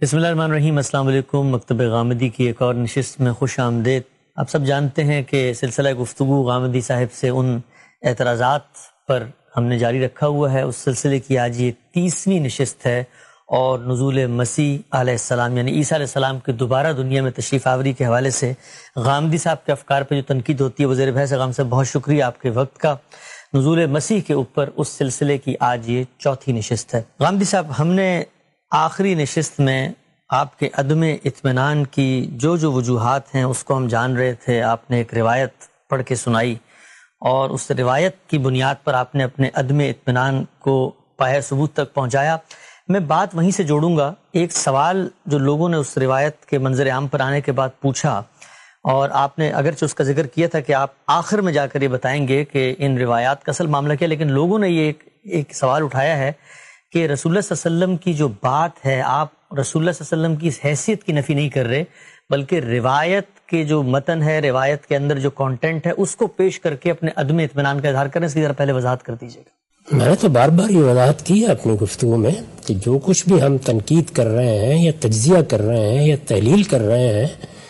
بسم اللہ الرحمن الرحیم. السلام علیکم. مکتب غامدی کی ایک اور نشست میں خوش آمدید. آپ سب جانتے ہیں کہ سلسلہ گفتگو غامدی صاحب سے ان اعتراضات پر ہم نے جاری رکھا ہوا ہے. اس سلسلے کی آج یہ 30ویں نشست ہے اور نزول مسیح علیہ السلام یعنی عیسیٰ علیہ السلام کے دوبارہ دنیا میں تشریف آوری کے حوالے سے غامدی صاحب کے افکار پہ جو تنقید ہوتی ہے وہ زیر بحث ہے. غام صاحب بہت شکریہ آپ کے وقت کا. نزول مسیح کے اوپر اس سلسلے کی آج یہ 4تھی نشست ہے. غامدی صاحب، ہم نے آخری نشست میں آپ کے عدم اطمینان کی جو وجوہات ہیں اس کو ہم جان رہے تھے. آپ نے ایک روایت پڑھ کے سنائی اور اس روایت کی بنیاد پر آپ نے اپنے عدم اطمینان کو پایۂ ثبوت تک پہنچایا. میں بات وہیں سے جوڑوں گا. ایک سوال جو لوگوں نے اس روایت کے منظر عام پر آنے کے بعد پوچھا، اور آپ نے اگرچہ اس کا ذکر کیا تھا کہ آپ آخر میں جا کر یہ بتائیں گے کہ ان روایات کا اصل معاملہ کیا، لیکن لوگوں نے یہ ایک سوال اٹھایا ہے کہ رسول اللہ صلی اللہ علیہ وسلم کی جو بات ہے، آپ رسول اللہ صلی اللہ علیہ وسلم کی حیثیت کی نفی نہیں کر رہے، بلکہ روایت کے جو متن ہے، روایت کے اندر جو کانٹینٹ ہے، اس کو پیش کر کے اپنے عدم اطمینان کا اظہار کریں. اس کی ذرا پہلے وضاحت کر دیجیے گا. میں نے تو بار بار یہ وضاحت کی ہے اپنی گفتگو میں کہ جو کچھ بھی ہم تنقید کر رہے ہیں یا تجزیہ کر رہے ہیں یا تحلیل کر رہے ہیں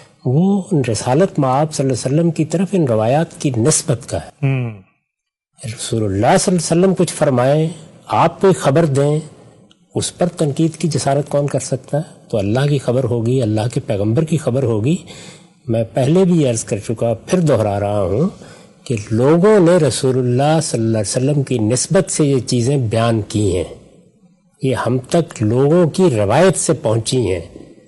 وہ رسالت مآب صلی اللہ علیہ وسلم کی طرف ان روایات کی نسبت کا ہے. رسول اللہ صلی اللہ علیہ وسلم کچھ فرمائیں، آپ کوئی خبر دیں، اس پر تنقید کی جسارت کون کر سکتا ہے؟ تو اللہ کی خبر ہوگی، اللہ کے پیغمبر کی خبر ہوگی. میں پہلے بھی عرض کر چکا، پھر دہرا رہا ہوں کہ لوگوں نے رسول اللہ صلی اللہ علیہ وسلم کی نسبت سے یہ چیزیں بیان کی ہیں، یہ ہم تک لوگوں کی روایت سے پہنچی ہیں.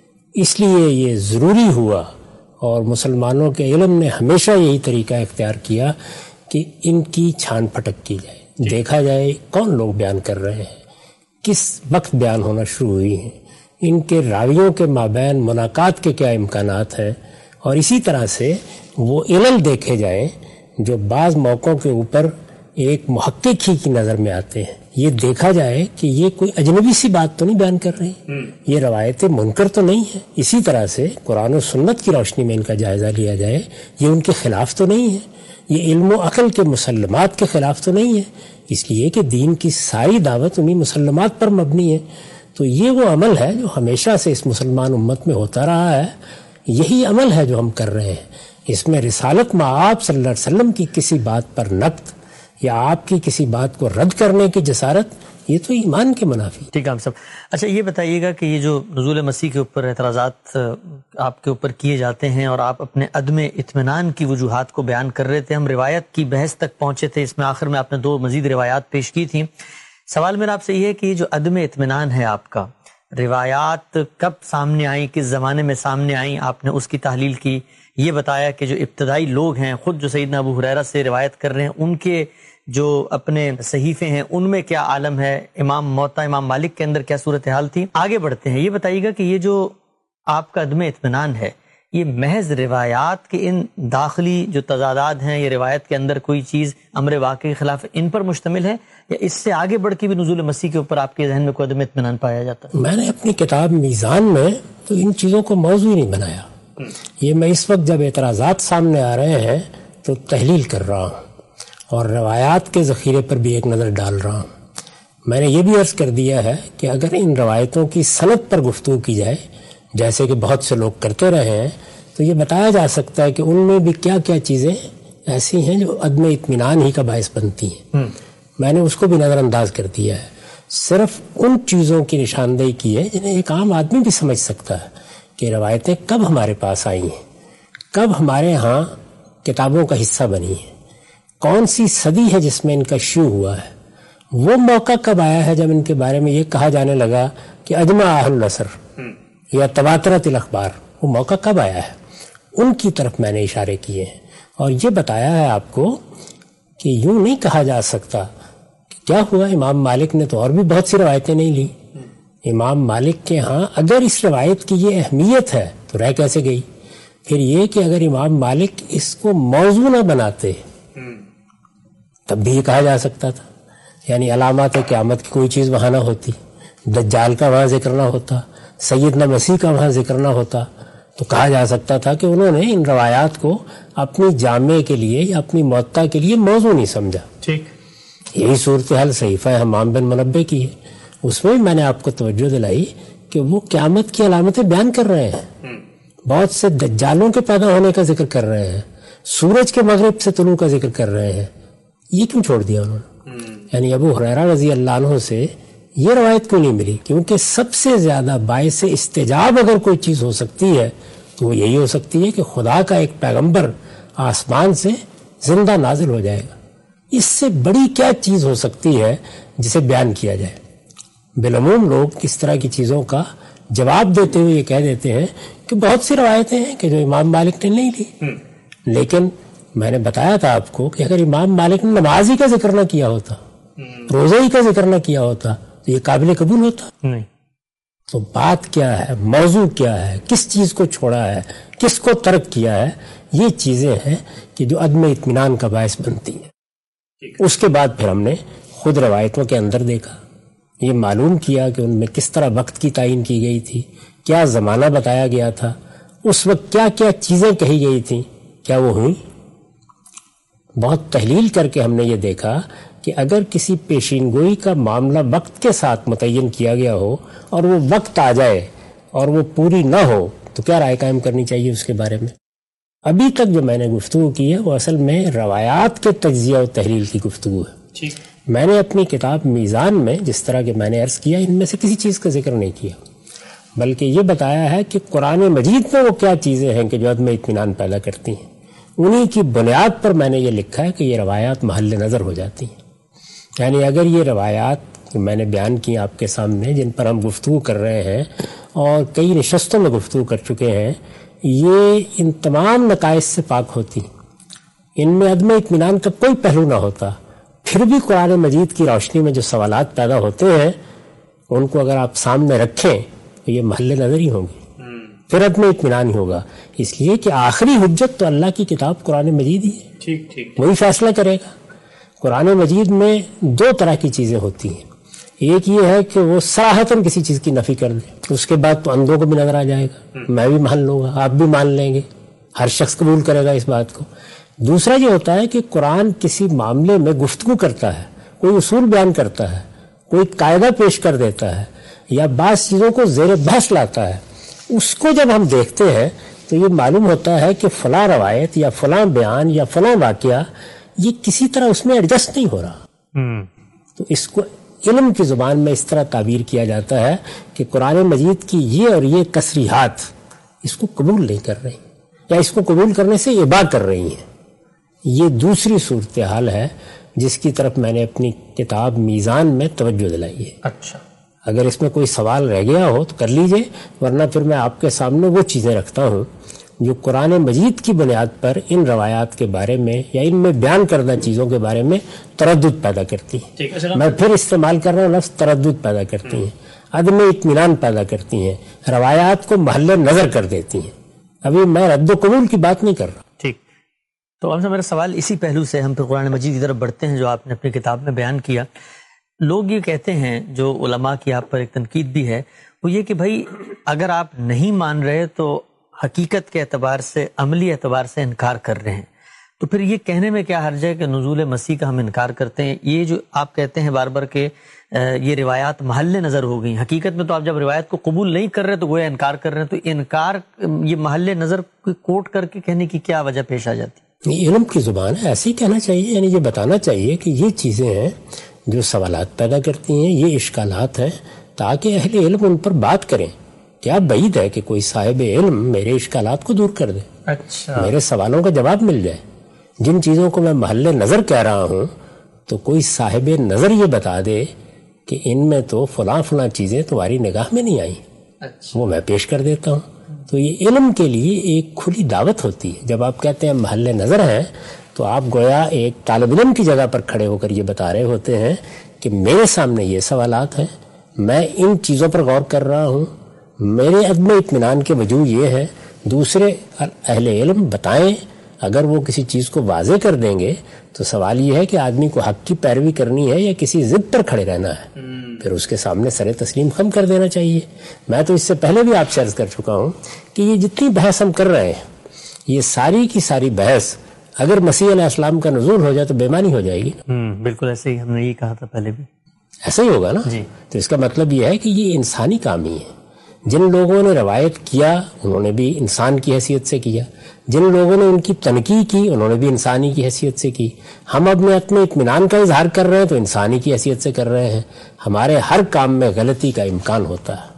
اس لیے یہ ضروری ہوا اور مسلمانوں کے علم نے ہمیشہ یہی طریقہ اختیار کیا کہ ان کی چھان پھٹک کی جائے، دیکھا جائے کون لوگ بیان کر رہے ہیں، کس وقت بیان ہونا شروع ہوئی ہیں، ان کے راویوں کے مابین مناقات کے کیا امکانات ہیں، اور اسی طرح سے وہ علل دیکھے جائیں جو بعض موقعوں کے اوپر ایک محقق ہی کی نظر میں آتے ہیں. یہ دیکھا جائے کہ یہ کوئی اجنبی سی بات تو نہیں بیان کر رہی، یہ روایتیں منکر تو نہیں ہیں. اسی طرح سے قرآن و سنت کی روشنی میں ان کا جائزہ لیا جائے، یہ ان کے خلاف تو نہیں ہے، یہ علم و عقل کے مسلمات کے خلاف تو نہیں ہے، اس لیے کہ دین کی ساری دعوت انہی مسلمات پر مبنی ہے. تو یہ وہ عمل ہے جو ہمیشہ سے اس مسلمان امت میں ہوتا رہا ہے، یہی عمل ہے جو ہم کر رہے ہیں. اس میں رسالت مآب صلی اللہ علیہ وسلم کی کسی بات پر نقد یا آپ کی کسی بات کو رد کرنے کی جسارت، یہ تو ایمان کے منافی. ٹھیک ہے ہم سب. اچھا یہ بتائیے گا کہ یہ جو نزول مسیح کے اوپر اعتراضات آپ کے اوپر کیے جاتے ہیں اور آپ اپنے عدم اطمینان کی وجوہات کو بیان کر رہے تھے، ہم روایت کی بحث تک پہنچے تھے، اس میں آخر میں آپ نے 2 مزید روایات پیش کی تھیں. سوال میرا آپ سے یہ ہے کہ یہ جو عدم اطمینان ہے آپ کا، روایات کب سامنے آئیں، کس زمانے میں سامنے آئیں، آپ نے اس کی تحلیل کی. یہ بتایا کہ جو ابتدائی لوگ ہیں، خود جو سیدنا ابو ہریرہ سے روایت کر رہے ہیں، ان کے جو اپنے صحیفے ہیں ان میں کیا عالم ہے، امام موطا امام مالک کے اندر کیا صورتحال تھی. آگے بڑھتے ہیں. یہ بتائیے گا کہ یہ جو آپ کا عدم اطمینان ہے یہ محض روایات کے ان داخلی جو تضادات ہیں، یہ روایت کے اندر کوئی چیز امر واقع کے خلاف، ان پر مشتمل ہے، یا اس سے آگے بڑھ کے بھی نزول مسیح کے اوپر آپ کے ذہن میں کوئی عدم اطمینان پایا جاتا ہے؟ میں نے اپنی کتاب میزان میں تو ان چیزوں کو موضوع نہیں بنایا. یہ میں اس وقت جب اعتراضات سامنے آ رہے ہیں تو تحلیل کر رہا ہوں اور روایات کے ذخیرے پر بھی ایک نظر ڈال رہا ہوں. میں نے یہ بھی عرض کر دیا ہے کہ اگر ان روایتوں کی سند پر گفتگو کی جائے، جیسے کہ بہت سے لوگ کرتے رہے ہیں، تو یہ بتایا جا سکتا ہے کہ ان میں بھی کیا کیا چیزیں ایسی ہیں جو عدم اطمینان ہی کا باعث بنتی ہیں. میں نے اس کو بھی نظر انداز کر دیا ہے. صرف ان چیزوں کی نشاندہی کی ہے جنہیں ایک عام آدمی بھی سمجھ سکتا ہے کہ روایتیں کب ہمارے پاس آئی ہیں، کب ہمارے ہاں کتابوں کا حصہ بنی ہیں، کون سی صدی ہے جس میں ان کا شروع ہوا ہے، وہ موقع کب آیا ہے جب ان کے بارے میں یہ کہا جانے لگا کہ اجمع اہل النصر یا تواترت الاخبار، وہ موقع کب آیا ہے. ان کی طرف میں نے اشارے کیے ہیں اور یہ بتایا ہے آپ کو کہ یوں نہیں کہا جا سکتا کہ کیا ہوا. امام مالک نے تو اور بھی بہت سی روایتیں نہیں لی. امام مالک کے ہاں اگر اس روایت کی یہ اہمیت ہے تو رہ کیسے گئی؟ پھر یہ کہ اگر امام مالک اس کو موضوع نہ بناتے تب بھی یہ کہا جا سکتا تھا، یعنی علامات قیامت کی کوئی چیز وہاں نہ ہوتی، دجال کا وہاں ذکر نہ ہوتا، سیدنا مسیح کا وہاں ذکر نہ ہوتا، تو کہا جا سکتا تھا کہ انہوں نے ان روایات کو اپنی جامع کے لیے یا اپنی موطا کے لیے موضوع نہیں سمجھا. ٹھیک، یہی صورتحال صحیفہ حمام بن منبہ کی ہے. اس میں میں نے آپ کو توجہ دلائی کہ وہ قیامت کی علامتیں بیان کر رہے ہیں، بہت سے دجالوں کے پیدا ہونے کا ذکر کر رہے ہیں، سورج کے مغرب سے طلوع کا ذکر کر رہے ہیں. یہ کیوں چھوڑ دیا انہوں نے؟ یعنی ابو ہریرہ رضی اللہ عنہ سے یہ روایت کیوں نہیں ملی؟ کیونکہ سب سے زیادہ باعث استجاب اگر کوئی چیز ہو سکتی ہے تو وہ یہی ہو سکتی ہے کہ خدا کا ایک پیغمبر آسمان سے زندہ نازل ہو جائے گا. اس سے بڑی کیا چیز ہو سکتی ہے جسے بیان کیا جائے؟ بالعموم لوگ اس طرح کی چیزوں کا جواب دیتے ہوئے یہ کہہ دیتے ہیں کہ بہت سی روایتیں ہیں کہ جو امام مالک نے نہیں لی. لیکن میں نے بتایا تھا آپ کو کہ اگر امام مالک نے نماز ہی کا ذکر نہ کیا ہوتا، روزے ہی کا ذکر نہ کیا ہوتا تو یہ قابل قبول ہوتا نہیں. تو بات کیا ہے، موضوع کیا ہے، کس چیز کو چھوڑا ہے، کس کو ترک کیا ہے، یہ چیزیں ہیں کہ جو عدم اطمینان کا باعث بنتی ہیں. اس کے بعد پھر ہم نے خود روایتوں کے اندر دیکھا، یہ معلوم کیا کہ ان میں کس طرح وقت کی تعین کی گئی تھی، کیا زمانہ بتایا گیا تھا، اس وقت کیا کیا چیزیں کہی گئی تھیں، کیا وہ ہوئی. بہت تحلیل کر کے ہم نے یہ دیکھا کہ اگر کسی پیشین گوئی کا معاملہ وقت کے ساتھ متعین کیا گیا ہو اور وہ وقت آ جائے اور وہ پوری نہ ہو تو کیا رائے قائم کرنی چاہیے اس کے بارے میں. ابھی تک جو میں نے گفتگو کی ہے وہ اصل میں روایات کے تجزیہ و تحلیل کی گفتگو ہے. میں نے اپنی کتاب میزان میں جس طرح کہ میں نے عرض کیا ان میں سے کسی چیز کا ذکر نہیں کیا، بلکہ یہ بتایا ہے کہ قرآن مجید میں وہ کیا چیزیں ہیں کہ جو عدم اطمینان پیدا کرتی ہیں. انہی کی بنیاد پر میں نے یہ لکھا ہے کہ یہ روایات محل نظر ہو جاتی ہیں. یعنی اگر یہ روایات میں نے بیان کی آپ کے سامنے جن پر ہم گفتگو کر رہے ہیں اور کئی نشستوں میں گفتگو کر چکے ہیں، یہ ان تمام نقائص سے پاک ہوتی، ان میں عدم اطمینان کا کوئی پہلو نہ ہوتا، پھر بھی قرآن مجید کی روشنی میں جو سوالات پیدا ہوتے ہیں ان کو اگر آپ سامنے رکھیں تو یہ محل نظر ہی ہوں گے، پھر عدم اطمینان ہی ہوگا. اس لیے کہ آخری حجت تو اللہ کی کتاب قرآن مجید ہی ہے، وہی فیصلہ کرے گا. قرآن مجید میں دو طرح کی چیزیں ہوتی ہیں، ایک یہ ہے کہ وہ صراحتاً کسی چیز کی نفی کر دے، اس کے بعد تو اندھوں کو بھی نظر آ جائے گا، میں بھی مان لوں گا، آپ بھی مان لیں گے، ہر شخص قبول کرے گا اس بات کو. دوسرا یہ ہوتا ہے کہ قرآن کسی معاملے میں گفتگو کرتا ہے، کوئی اصول بیان کرتا ہے، کوئی قاعدہ پیش کر دیتا ہے یا بعض چیزوں کو زیر بحث لاتا ہے. اس کو جب ہم دیکھتے ہیں تو یہ معلوم ہوتا ہے کہ فلاں روایت یا فلاں بیان یا فلاں واقعہ یہ کسی طرح اس میں ایڈجسٹ نہیں ہو رہا. تو اس کو علم کی زبان میں اس طرح تعبیر کیا جاتا ہے کہ قرآن مجید کی یہ اور یہ تصریحات اس کو قبول نہیں کر رہی یا اس کو قبول کرنے سے ابا کر رہی ہیں. یہ دوسری صورتحال ہے جس کی طرف میں نے اپنی کتاب میزان میں توجہ دلائی ہے. اچھا، اگر اس میں کوئی سوال رہ گیا ہو تو کر لیجئے، ورنہ پھر میں آپ کے سامنے وہ چیزیں رکھتا ہوں جو قرآن مجید کی بنیاد پر ان روایات کے بارے میں یا ان میں بیان کردہ چیزوں کے بارے میں تردد پیدا کرتی ہیں. میں پھر استعمال کر رہا ہوں لفظ تردد پیدا کرتی ہیں، عدم اطمینان پیدا کرتی ہیں، روایات کو محل نظر کر دیتی ہیں. ابھی میں رد و قبول کی بات نہیں کر رہا. ٹھیک، تو ہم سے میرا سوال اسی پہلو سے ہم پھر قرآن مجید کی طرف بڑھتے ہیں جو آپ نے اپنی کتاب میں بیان کیا. لوگ یہ کہتے ہیں، جو علماء کی آپ پر ایک تنقید بھی ہے، وہ یہ کہ بھائی اگر آپ نہیں مان رہے تو حقیقت کے اعتبار سے، عملی اعتبار سے انکار کر رہے ہیں، تو پھر یہ کہنے میں کیا حرج ہے کہ نزول مسیح کا ہم انکار کرتے ہیں؟ یہ جو آپ کہتے ہیں بار بار کہ یہ روایات محل نظر ہو گئی، حقیقت میں تو آپ جب روایت کو قبول نہیں کر رہے تو گویا انکار کر رہے ہیں، تو انکار یہ محل نظر کوٹ کر کے کہنے کی کیا وجہ پیش آ جاتی؟ یہ علم کی زبان ہے، ایسے ہی کہنا چاہیے. یعنی یہ بتانا چاہیے کہ یہ چیزیں ہیں جو سوالات پیدا کرتی ہیں، یہ اشکالات ہیں، تاکہ اہل علم ان پر بات کریں. کیا بعید ہے کہ کوئی صاحب علم میرے اشکالات کو دور کر دے، اچھا، میرے سوالوں کا جواب مل جائے. جن چیزوں کو میں محل نظر کہہ رہا ہوں تو کوئی صاحب نظر یہ بتا دے کہ ان میں تو فلاں فلاں چیزیں تمہاری نگاہ میں نہیں آئیں، وہ میں پیش کر دیتا ہوں. تو یہ علم کے لیے ایک کھلی دعوت ہوتی ہے. جب آپ کہتے ہیں محل نظر ہیں تو آپ گویا ایک طالب علم کی جگہ پر کھڑے ہو کر یہ بتا رہے ہوتے ہیں کہ میرے سامنے یہ سوالات ہیں، میں ان چیزوں پر غور کر رہا ہوں، میرے عدم اطمینان کے وجوہ یہ ہے. دوسرے اہل علم بتائیں، اگر وہ کسی چیز کو واضح کر دیں گے تو سوال یہ ہے کہ آدمی کو حق کی پیروی کرنی ہے یا کسی ضد پر کھڑے رہنا ہے، پھر اس کے سامنے سر تسلیم خم کر دینا چاہیے. میں تو اس سے پہلے بھی آپ سے عرض کر چکا ہوں کہ یہ جتنی بحث ہم کر رہے ہیں، یہ ساری کی ساری بحث اگر مسیح علیہ السلام کا نزول ہو جائے تو بے معنی ہو جائے گی. بالکل ایسے ہی ہم نے یہ کہا تھا پہلے بھی، ایسا ہی ہوگا نا جی. تو اس کا مطلب یہ ہے کہ یہ انسانی کام ہی ہے. جن لوگوں نے روایت کیا انہوں نے بھی انسان کی حیثیت سے کیا، جن لوگوں نے ان کی تنقید کی انہوں نے بھی انسانی کی حیثیت سے کی. ہم اپنے اطمینان کا اظہار کر رہے ہیں تو انسانی کی حیثیت سے کر رہے ہیں. ہمارے ہر کام میں غلطی کا امکان ہوتا ہے.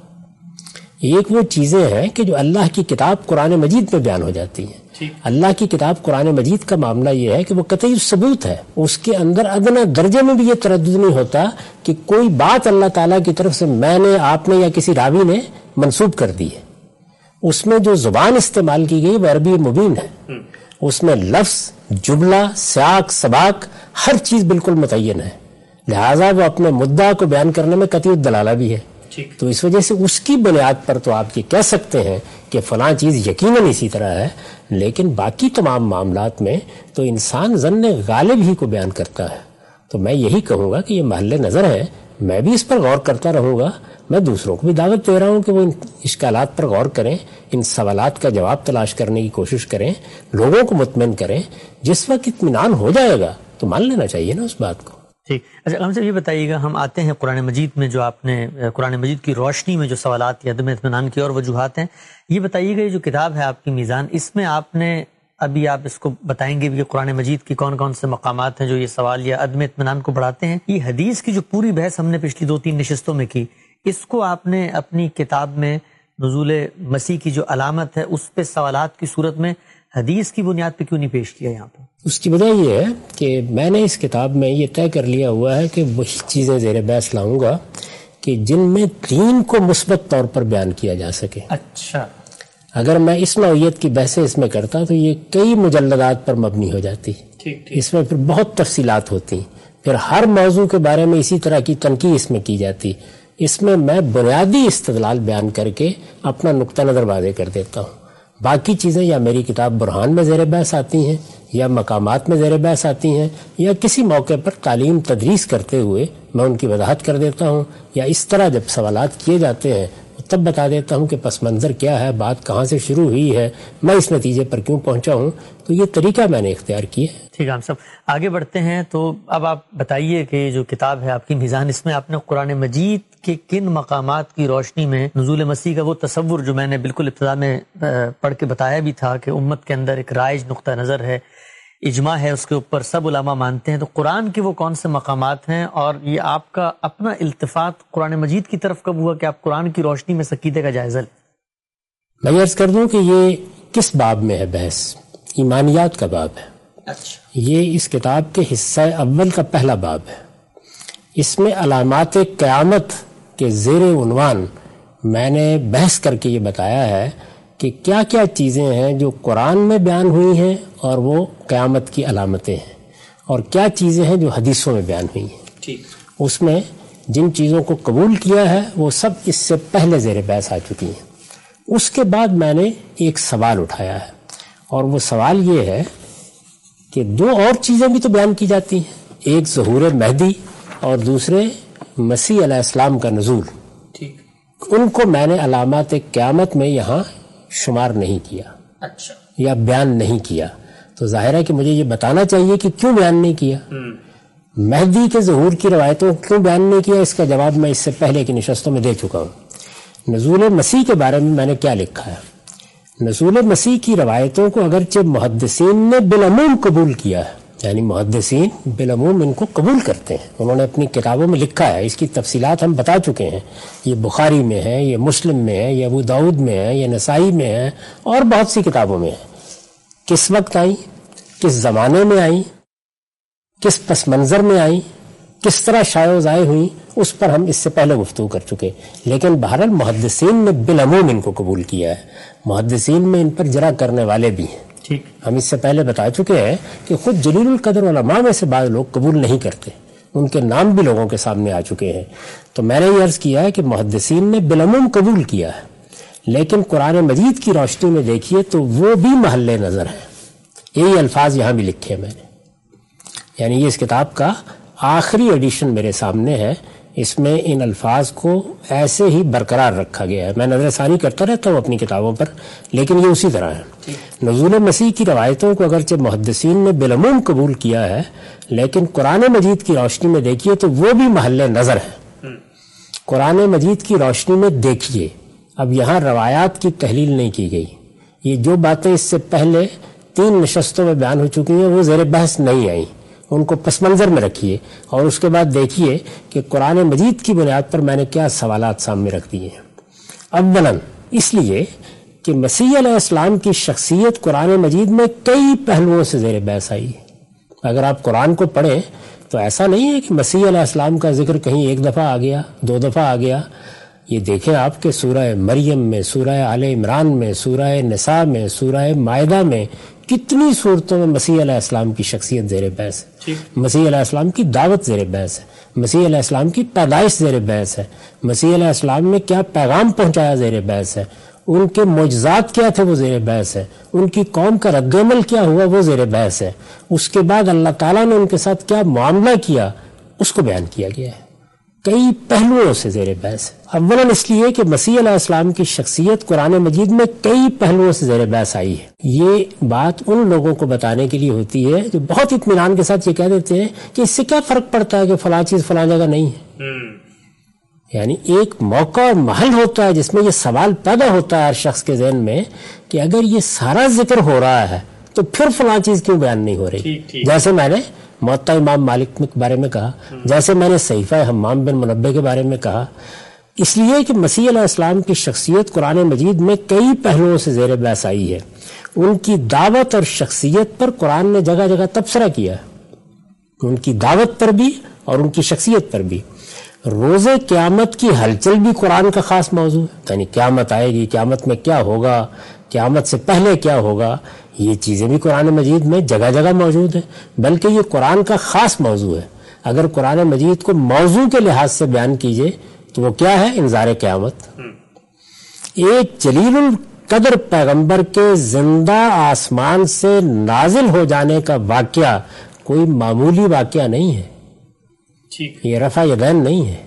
ایک وہ چیزیں ہیں کہ جو اللہ کی کتاب قرآن مجید میں بیان ہو جاتی ہیں. اللہ کی کتاب قرآن مجید کا معاملہ یہ ہے کہ وہ قطعی ثبوت ہے، اس کے اندر ادنا درجے میں بھی یہ تردد نہیں ہوتا کہ کوئی بات اللہ تعالیٰ کی طرف سے میں نے، آپ نے یا کسی راوی نے منسوب کر دی ہے. اس میں جو زبان استعمال کی گئی وہ عربی مبین ہے، اس میں لفظ، جملہ، سیاق، سباق، ہر چیز بالکل متعین ہے، لہٰذا وہ اپنے مدعا کو بیان کرنے میں قطعی الدلالہ بھی ہے. تو اس وجہ سے اس کی بنیاد پر تو آپ یہ کہہ سکتے ہیں کہ فلاں چیز یقیناً اسی طرح ہے، لیکن باقی تمام معاملات میں تو انسان ظن غالب ہی کو بیان کرتا ہے. تو میں یہی کہوں گا کہ یہ محل نظر ہے، میں بھی اس پر غور کرتا رہوں گا. میں دوسروں کو بھی دعوت دے رہا ہوں کہ وہ ان اشکالات پر غور کریں، ان سوالات کا جواب تلاش کرنے کی کوشش کریں، لوگوں کو مطمئن کریں. جس وقت اطمینان ہو جائے گا تو مان لینا چاہیے نا اس بات کو. ٹھیک. اچھا ہم سے یہ بتائیے گا، ہم آتے ہیں قرآن مجید میں، جو آپ نے قرآن مجید کی روشنی میں جو سوالات یا عدم اطمینان کی اور وجوہات ہیں، یہ بتائیے گا یہ جو کتاب ہے آپ کی میزان، اس میں آپ نے ابھی آپ اس کو بتائیں گے کہ قرآن مجید کی کون کون سے مقامات ہیں جو یہ سوال یا عدم اطمینان کو بڑھاتے ہیں. یہ حدیث کی جو پوری بحث ہم نے پچھلی 2-3 نشستوں میں کی، اس کو آپ نے اپنی کتاب میں نزول مسیح کی جو علامت ہے اس پہ سوالات کی صورت میں حدیث کی بنیاد پہ کیوں نہیں پیش کیا یہاں پہ؟ اس کی وجہ یہ ہے کہ میں نے اس کتاب میں یہ طے کر لیا ہوا ہے کہ وہی چیزیں زیر بحث لاؤں گا کہ جن میں دین کو مثبت طور پر بیان کیا جا سکے. اچھا. اگر میں اس نوعیت کی بحثیں اس میں کرتا تو یہ کئی مجلدات پر مبنی ہو جاتی. اس میں پھر بہت تفصیلات ہوتی، پھر ہر موضوع کے بارے میں اسی طرح کی تنقید اس میں کی جاتی. اس میں میں بنیادی استدلال بیان کر کے اپنا نقطہ نظر واضح کر دیتا ہوں. باقی چیزیں یا میری کتاب برہان میں زیر بحث آتی ہیں، یا مقامات میں زیر بحث آتی ہیں، یا کسی موقع پر تعلیم تدریس کرتے ہوئے میں ان کی وضاحت کر دیتا ہوں، یا اس طرح جب سوالات کیے جاتے ہیں تب بتا دیتا ہوں کہ پس منظر کیا ہے، بات کہاں سے شروع ہوئی ہے، میں اس نتیجے پر کیوں پہنچا ہوں. تو یہ طریقہ میں نے اختیار کیا. ٹھیک ہے، ہم سب آگے بڑھتے ہیں. تو اب آپ بتائیے کہ جو کتاب ہے آپ کی میزان، اس میں آپ نے قرآن مجید کے کن مقامات کی روشنی میں نزول مسیح کا وہ تصور جو میں نے بالکل ابتدا میں پڑھ کے بتایا بھی تھا کہ امت کے اندر ایک رائج نقطہ نظر ہے، اجماع ہے اس کے اوپر، سب علماء مانتے ہیں، تو قرآن کے وہ کون سے مقامات ہیں، اور یہ آپ کا اپنا التفات قرآن مجید کی طرف کب ہوا کہ آپ قرآن کی روشنی میں عقیدے کا جائزہ لیں؟ میں عرض کر دوں کہ یہ کس باب میں ہے بحث؟ ایمانیات کا باب ہے. اچھا. یہ اس کتاب کے حصہ اول کا پہلا باب ہے. اس میں علامات قیامت کے زیر عنوان میں نے بحث کر کے یہ بتایا ہے کہ کیا کیا چیزیں ہیں جو قرآن میں بیان ہوئی ہیں اور وہ قیامت کی علامتیں ہیں، اور کیا چیزیں ہیں جو حدیثوں میں بیان ہوئی ہیں. اس میں جن چیزوں کو قبول کیا ہے وہ سب اس سے پہلے زیر بحث آ چکی ہیں. اس کے بعد میں نے ایک سوال اٹھایا ہے، اور وہ سوال یہ ہے کہ دو اور چیزیں بھی تو بیان کی جاتی ہیں، ایک ظہور مہدی اور دوسرے مسیح علیہ السلام کا نزول. ان کو میں نے علامات قیامت میں یہاں شمار نہیں کیا. اچھا. یا بیان نہیں کیا. تو ظاہر ہے کہ مجھے یہ بتانا چاہیے کہ کیوں بیان نہیں کیا. مہدی کے ظہور کی روایتوں کیوں بیان نہیں کیا، اس کا جواب میں اس سے پہلے کی نشستوں میں دے چکا ہوں. نزول مسیح کے بارے میں نے کیا لکھا ہے. نزول مسیح کی روایتوں کو اگرچہ محدثین نے بالعموم قبول کیا ہے، یعنی محدثین بالعموم ان کو قبول کرتے ہیں، انہوں نے اپنی کتابوں میں لکھا ہے، اس کی تفصیلات ہم بتا چکے ہیں، یہ بخاری میں ہے، یہ مسلم میں ہے، یہ ابو داؤد میں ہے، یہ نسائی میں ہے، اور بہت سی کتابوں میں ہے. کس وقت آئی، کس زمانے میں آئی، کس پس منظر میں آئی، کس طرح شائع و ظاہر ہوئی، اس پر ہم اس سے پہلے گفتگو کر چکے. لیکن بہرحال محدثین نے بالعموم ان کو قبول کیا ہے. محدثین میں ان پر جرح کرنے والے بھی ہیں. ہم اس سے پہلے بتا چکے ہیں کہ خود جلیل القدر علماء میں سے بعض لوگ قبول نہیں کرتے، ان کے نام بھی لوگوں کے سامنے آ چکے ہیں. تو میں نے یہ عرض کیا ہے کہ محدثین نے بالعموم قبول کیا ہے، لیکن قرآن مجید کی روشنی میں دیکھیے تو وہ بھی محل نظر ہے. یہی الفاظ یہاں بھی لکھے ہیں میں نے، یعنی یہ اس کتاب کا آخری ایڈیشن میرے سامنے ہے، اس میں ان الفاظ کو ایسے ہی برقرار رکھا گیا ہے. میں نظر ثانی کرتا رہتا ہوں اپنی کتابوں پر، لیکن یہ اسی طرح ہے. نزول مسیح کی روایتوں کو اگرچہ محدثین نے بالعموم قبول کیا ہے، لیکن قرآن مجید کی روشنی میں دیکھیے تو وہ بھی محل نظر ہے. قرآن مجید کی روشنی میں دیکھیے، اب یہاں روایات کی تحلیل نہیں کی گئی. یہ جو باتیں اس سے پہلے 3 نشستوں میں بیان ہو چکی ہیں وہ زیر بحث نہیں آئیں، ان کو پس منظر میں رکھیے اور اس کے بعد دیکھیے کہ قرآن مجید کی بنیاد پر میں نے کیا سوالات سامنے رکھ دیے ہیں. اولاً اس لیے کہ مسیح علیہ السلام کی شخصیت قرآن مجید میں کئی پہلوؤں سے زیر بحث آئی ہے. اگر آپ قرآن کو پڑھیں تو ایسا نہیں ہے کہ مسیح علیہ السلام کا ذکر کہیں 1 دفعہ آ گیا، 2 دفعہ آ گیا. یہ دیکھیں آپ کہ سورہ مریم میں، سورہ آل عمران میں، سورہ نساء میں، سورہ مائدہ میں کتنی صورتوں میں مسیح علیہ السلام کی شخصیت زیر بحث ہے. مسیح علیہ السلام کی دعوت زیر بحث ہے، مسیح علیہ السلام کی پیدائش زیر بحث ہے، مسیح علیہ السلام نے کیا پیغام پہنچایا زیر بحث ہے، ان کے معجزات کیا تھے وہ زیر بحث ہے، ان کی قوم کا رد عمل کیا ہوا وہ زیر بحث ہے، اس کے بعد اللہ تعالیٰ نے ان کے ساتھ کیا معاملہ کیا اس کو بیان کیا گیا ہے. کئی پہلوؤں سے زیر بحث ہے. اولاً اس لیے کہ مسیح علیہ السلام کی شخصیت قرآن مجید میں کئی پہلوؤں سے زیر بحث آئی ہے. یہ بات ان لوگوں کو بتانے کے لیے ہوتی ہے جو بہت اطمینان کے ساتھ یہ کہہ دیتے ہیں کہ اس سے کیا فرق پڑتا ہے کہ فلاں چیز فلاں جگہ نہیں ہے. یعنی ایک موقع اور محل ہوتا ہے جس میں یہ سوال پیدا ہوتا ہے ہر شخص کے ذہن میں کہ اگر یہ سارا ذکر ہو رہا ہے تو پھر فلاں چیز کیوں بیان نہیں ہو رہی. جیسے میں نے موطا امام مالک کے بارے میں کہا، جیسے میں نے صحیفہ حمام بن منبہ کے بارے میں کہا. اس لیے کہ مسیح علیہ السلام کی شخصیت قرآن مجید میں کئی پہلوؤں سے زیر بحث آئی ہے. ان کی دعوت اور شخصیت پر قرآن نے جگہ جگہ تبصرہ کیا ہے، ان کی دعوت پر بھی اور ان کی شخصیت پر بھی. روز قیامت کی ہلچل بھی قرآن کا خاص موضوع ہے. یعنی قیامت آئے گی، قیامت میں کیا ہوگا، قیامت سے پہلے کیا ہوگا، یہ چیزیں بھی قرآن مجید میں جگہ جگہ موجود ہیں. بلکہ یہ قرآن کا خاص موضوع ہے. اگر قرآن مجید کو موضوع کے لحاظ سے بیان کیجئے تو وہ کیا ہے؟ انذار قیامت. ایک جلیل القدر پیغمبر کے زندہ آسمان سے نازل ہو جانے کا واقعہ کوئی معمولی واقعہ نہیں ہے. یہ رفع یدین نہیں ہے،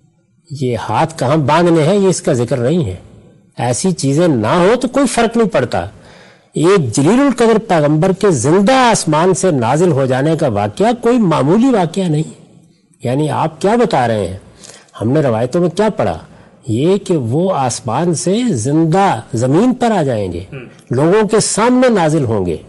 یہ ہاتھ کہاں باندھنے ہیں یہ اس کا ذکر نہیں ہے. ایسی چیزیں نہ ہو تو کوئی فرق نہیں پڑتا. ایک جلیل القدر پیغمبر کے زندہ آسمان سے نازل ہو جانے کا واقعہ کوئی معمولی واقعہ نہیں. یعنی آپ کیا بتا رہے ہیں؟ ہم نے روایتوں میں کیا پڑھا؟ یہ کہ وہ آسمان سے زندہ زمین پر آ جائیں گے، لوگوں کے سامنے نازل ہوں گے،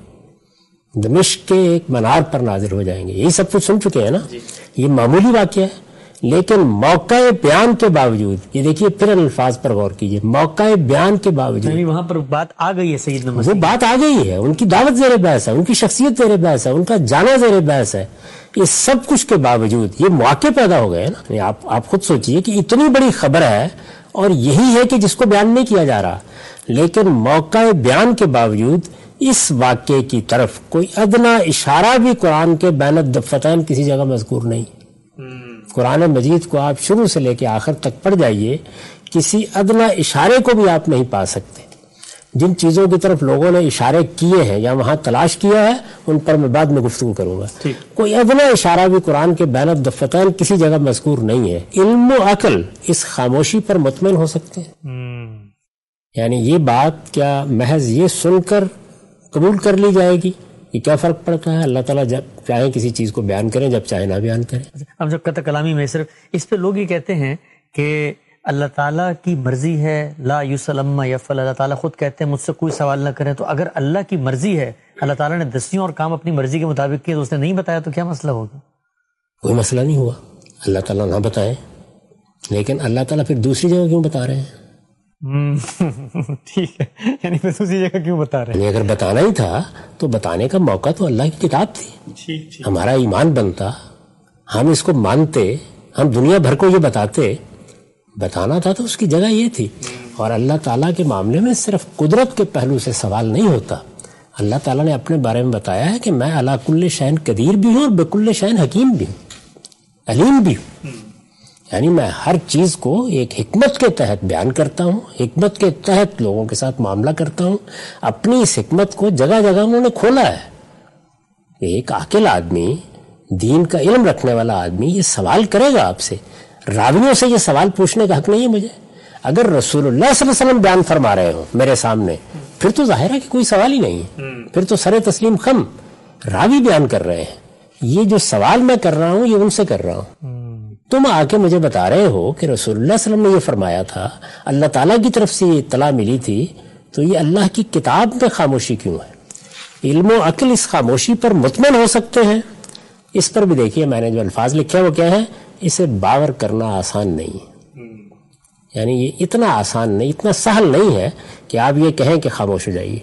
دمشق کے ایک منار پر نازل ہو جائیں گے. یہ سب کچھ سن چکے ہیں نا. یہ معمولی واقعہ ہے، لیکن موقع بیان کے باوجود، یہ دیکھیے پھر الفاظ پر غور کیجئے، موقع بیان کے باوجود وہاں پر بات آ گئی ہے سیدنا مسیح، وہ بات آ گئی ہے. ان کی دعوت زیر بحث ہے، ان کی شخصیت زیر بحث ہے، ان کا جانا زیر بحث ہے. یہ سب کچھ کے باوجود یہ مواقع پیدا ہو گئے نا. آپ خود سوچئے کہ اتنی بڑی خبر ہے اور یہی ہے کہ جس کو بیان نہیں کیا جا رہا، لیکن موقع بیان کے باوجود اس واقعے کی طرف کوئی ادنا اشارہ بھی قرآن کے بین الدفتین کسی جگہ مذکور نہیں. قرآن مجید کو آپ شروع سے لے کے آخر تک پڑھ جائیے، کسی ادنا اشارے کو بھی آپ نہیں پا سکتے. جن چیزوں کی طرف لوگوں نے اشارے کیے ہیں یا وہاں تلاش کیا ہے ان پر میں بعد میں گفتگو کروں گا. کوئی ادنا اشارہ بھی قرآن کے بین الدفتین کسی جگہ مذکور نہیں ہے. علم و عقل اس خاموشی پر مطمئن ہو سکتے ہیں. یعنی یہ بات کیا محض یہ سن کر قبول کر لی جائے گی؟ یہ کیا فرق پڑتا ہے؟ اللہ تعالیٰ جب چاہے کسی چیز کو بیان کریں، جب چاہے نہ بیان کریں. اب جب قطع کلامی میں صرف اس پہ لوگ یہ کہتے ہیں کہ اللہ تعالیٰ کی مرضی ہے لا یسلم یفعل، اللہ تعالیٰ خود کہتے ہیں مجھ سے کوئی سوال نہ کریں. تو اگر اللہ کی مرضی ہے، اللہ تعالیٰ نے دستیوں اور کام اپنی مرضی کے مطابق کیے تو اس نے نہیں بتایا تو کیا مسئلہ ہوگا؟ کوئی مسئلہ نہیں ہوا. اللہ تعالیٰ نہ بتائیں، لیکن اللہ تعالیٰ پھر دوسری جگہ کیوں بتا رہے ہیں؟ ٹھیک ہے، یعنی پھر دوسری جگہ کیوں بتا رہے ہیں؟ اگر بتانا ہی تھا تو بتانے کا موقع تو اللہ کی کتاب تھی. ہمارا ایمان بنتا، ہم اس کو مانتے، ہم دنیا بھر کو یہ بتاتے. بتانا تھا تو اس کی جگہ یہ تھی. اور اللہ تعالیٰ کے معاملے میں صرف قدرت کے پہلو سے سوال نہیں ہوتا. اللہ تعالیٰ نے اپنے بارے میں بتایا ہے کہ میں علی کل شیء قدیر بھی ہوں اور بکل شیء حکیم بھی ہوں، علیم بھی ہوں. یعنی میں ہر چیز کو ایک حکمت کے تحت بیان کرتا ہوں، حکمت کے تحت لوگوں کے ساتھ معاملہ کرتا ہوں. اپنی اس حکمت کو جگہ جگہ انہوں نے کھولا ہے. ایک عاقل آدمی، دین کا علم رکھنے والا آدمی یہ سوال کرے گا آپ سے. راویوں سے یہ سوال پوچھنے کا حق نہیں ہے مجھے. اگر رسول اللہ صلی اللہ علیہ وسلم بیان فرما رہے ہوں میرے سامنے، پھر تو ظاہر ہے کہ کوئی سوال ہی نہیں ہے. پھر تو سر تسلیم خم. راوی بیان کر رہے ہیں، یہ جو سوال میں کر رہا ہوں یہ ان سے کر رہا ہوں. تم آ کے مجھے بتا رہے ہو کہ رسول اللہ صلی اللہ علیہ وسلم نے یہ فرمایا تھا، اللہ تعالیٰ کی طرف سے یہ اطلاع ملی تھی، تو یہ اللہ کی کتاب میں خاموشی کیوں ہے؟ علم و عقل اس خاموشی پر مطمئن ہو سکتے ہیں؟ اس پر بھی دیکھیے میں نے جو الفاظ لکھے وہ کیا ہے، اسے باور کرنا آسان نہیں ہے، یعنی یہ اتنا آسان نہیں، اتنا سہل نہیں ہے کہ آپ یہ کہیں کہ خاموش ہو جائیے.